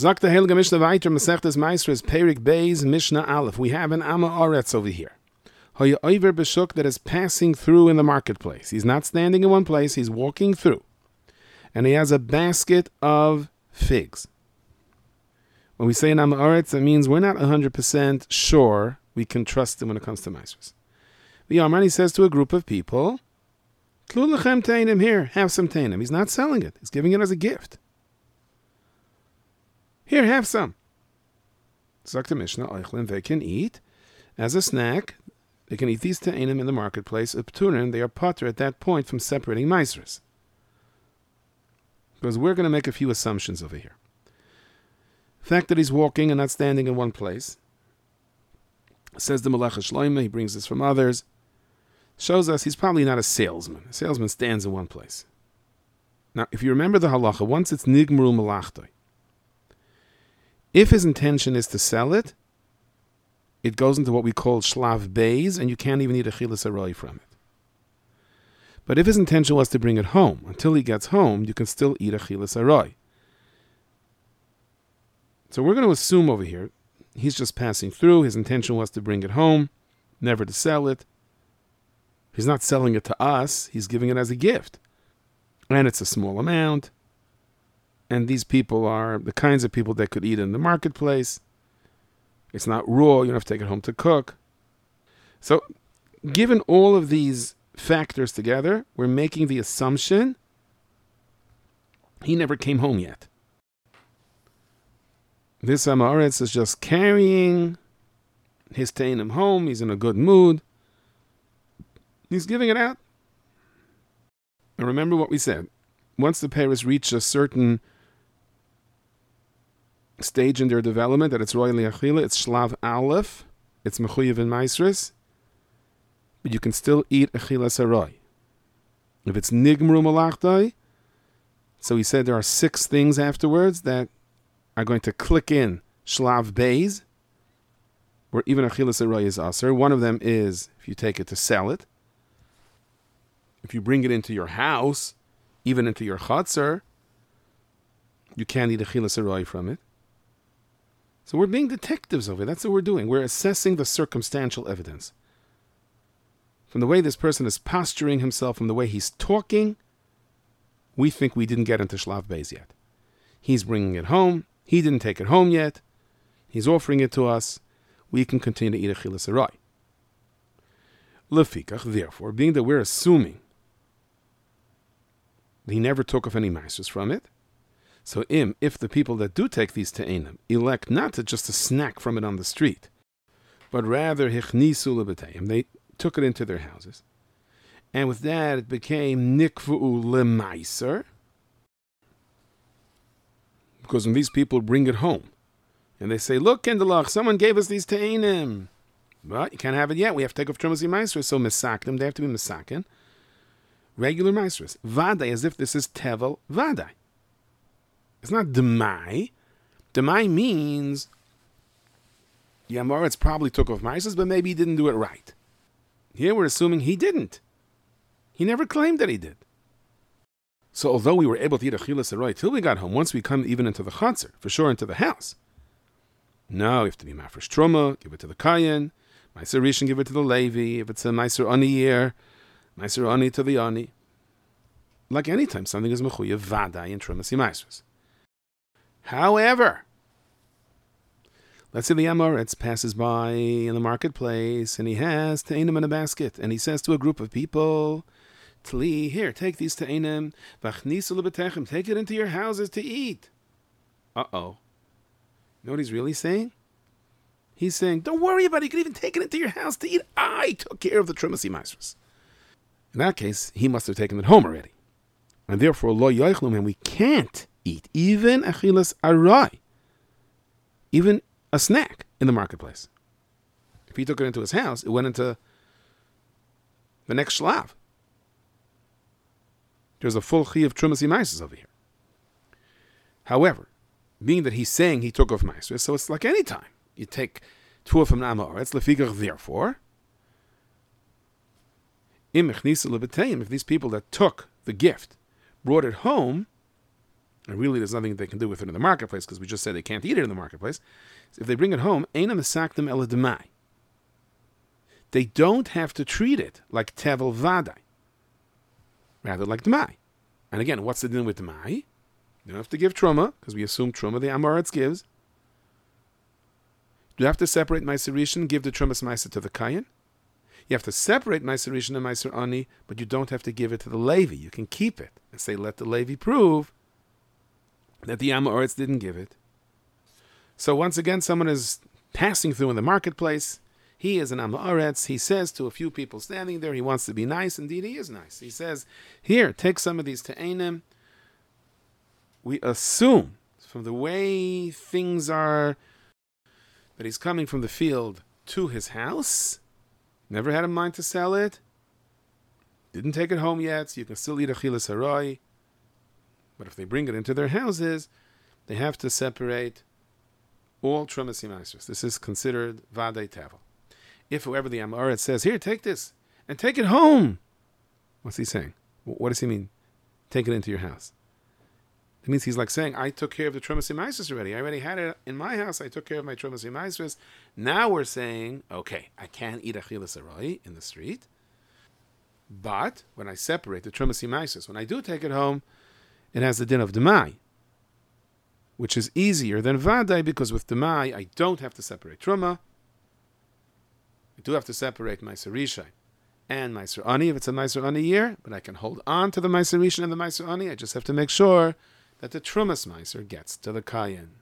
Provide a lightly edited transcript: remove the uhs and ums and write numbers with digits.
Sagt der Heilige Mishnah weiter, Masechtes Maasros, Perik Beis, Mishnah Aleph. We have an Amma Aretz over here. Hoya Oiver B'Shuk that is passing through in the marketplace. He's not standing in one place, he's walking through. And he has a basket of figs. When we say an Amma Aretz, that means we're not 100% sure we can trust him when it comes to Maasros. The Yamani says to a group of people, Tlu lechem teinim, here, have some teinim. He's not selling it, he's giving it as a gift. Here, have some. Sagt the Mishnah, Eichlin, they can eat as a snack. They can eat these te'enim in the marketplace. Upturin, they are potter at that point from separating maasros. Because we're going to make a few assumptions over here. The fact that he's walking and not standing in one place, says the Melech HaShloimeh, he brings this from others, shows us he's probably not a salesman. A salesman stands in one place. Now, if you remember the halacha, once it's nigmru malachtoi, if his intention is to sell it, it goes into what we call shlav beis, and you can't even eat a chilas aroi from it. But if his intention was to bring it home, until he gets home, you can still eat a chilas aroi. So we're going to assume over here, he's just passing through. His intention was to bring it home, never to sell it. He's not selling it to us. He's giving it as a gift. And it's a small amount. And these people are the kinds of people that could eat in the marketplace. It's not raw. You don't have to take it home to cook. So, given all of these factors together, we're making the assumption he never came home yet. This Amaretz is just carrying his teinim home. He's in a good mood. He's giving it out. And remember what we said. Once the peiros reach a certain stage in their development, that it's roy liachila, it's shlav aleph, it's mechuyev in maasros, but you can still eat achilas haroy. If it's nigmru malachtoi, so he said there are 6 things afterwards that are going to click in shlav beis, where even achilas haroy is aser. One of them is if you take it to sell it. If you bring it into your house, even into your chutzner, you can't eat achilas haroy from it. So we're being detectives over it. That's what we're doing. We're assessing the circumstantial evidence. From the way this person is posturing himself, from the way he's talking, we think we didn't get into shlav beis yet. He's bringing it home. He didn't take it home yet. He's offering it to us. We can continue to eat achilas haroy. Lefikach, therefore, being that we're assuming he never took off any maasros from it, so if the people that do take these te'enim elect not to just a snack from it on the street, but rather hichnisu lebetayim, they took it into their houses, and with that it became nikvu lemaiser, because when these people bring it home, and they say, look, Kinderlach, someone gave us these te'enim, but you can't have it yet, we have to take off Trumas Maasros, so misakim, they have to be misakin, regular maasros. Vadai, as if this is tevel vadai. It's not demai. Demai means the Amoritz probably took off maasros, but maybe he didn't do it right. Here we're assuming he didn't. He never claimed that he did. So although we were able to eat achilas haroy till we got home, once we come even into the chutzner, for sure into the house, no, we have to be mafresh truma, give it to the kayin, meiser rishon, give it to the levi. If it's a meiser ani year, meiser ani to the ani. Like any time something is mechuyev vadai in trumas maasros. However, let's say the Amoritz passes by in the marketplace and he has te'enim in a basket and he says to a group of people, Tli, here, take these te'enim, v'achnisu lebetechem, take it into your houses to eat. Uh-oh. You know what he's really saying? He's saying, don't worry about it, you can even take it into your house to eat. I took care of the trumas maasros. In that case, he must have taken it home already. And therefore, lo yoichlum, and we can't eat even achilas haroy, even a snack in the marketplace. If he took it into his house, it went into the next shlav. There's a full chi of trumas maasros over here. However, being that he's saying he took off maasros, so it's like any time. You take two from Amoritz, lefikach, therefore, if these people that took the gift brought it home, and really there's nothing they can do with it in the marketplace because we just said they can't eat it in the marketplace. So if they bring it home, Eina Mesakdim Ela Demai. They don't have to treat it like Tevel Vadai, rather like Demai. And again, what's the din with Demai? You don't have to give Truma, because we assume Truma the Amoritz gives. You have to separate Meiser Rishon, give the Trumas Meiser to the Kayan. You have to separate Meiser Rishon and Meiser Ani, but you don't have to give it to the Levi. You can keep it and say, let the Levi prove that the Amoritz didn't give it. So once again, someone is passing through in the marketplace. He is an Amoritz. He says to a few people standing there, he wants to be nice. Indeed, he is nice. He says, here, take some of these Te'enim. We assume, from the way things are, that he's coming from the field to his house. Never had a mind to sell it. Didn't take it home yet, so you can still eat Achilas Haroi. But if they bring it into their houses, they have to separate all Trumas Yimaisros. This is considered Vadei Tevel. If whoever the Amoritz says, here, take this, and take it home. What's he saying? What does he mean? Take it into your house. It means he's like saying, I took care of the Trumas Yimaisros already. I already had it in my house. I took care of my Trumas Yimaisros. Now we're saying, okay, I can't eat Achilas Haroi in the street. But when I separate the Trumas Yimaisros, when I do take it home, it has the din of Demai, which is easier than Vadai, because with Demai, I don't have to separate Truma. I do have to separate Meiser Rishon and Meiser Ani if it's a Meiser Ani year, but I can hold on to the Meiser Rishon and the Meiser Ani. I just have to make sure that the Trumas Meiser gets to the Kayan.